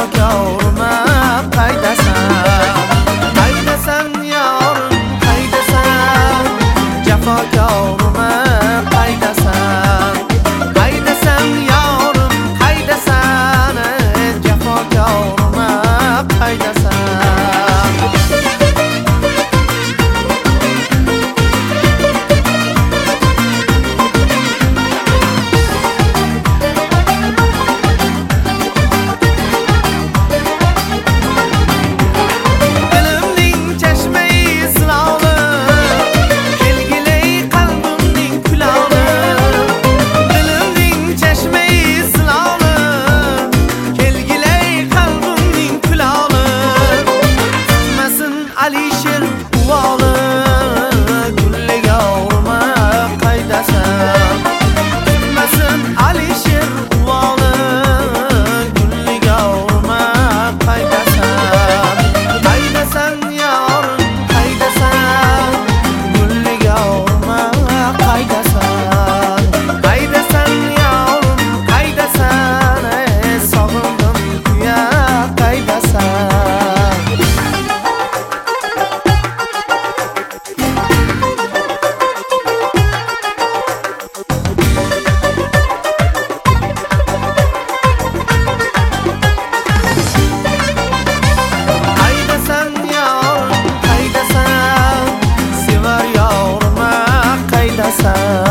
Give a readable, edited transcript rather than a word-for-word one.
yorma qaydasan, qaydasan yorim qaydasan, jafo yorma qaydasan, qaydasan yorim qaydasan, jafo yorma qaydasan. Alisher uvoli gulli yorma qaydasan, tutmasin Alisher uvoli gulli yorma qaydasan, qaydasan yorim qaydasan, gulli yorma qaydasan, qaydasan yorim qaydasan, sog'indim kuya qaydasan. Sevar yorma qaydasan.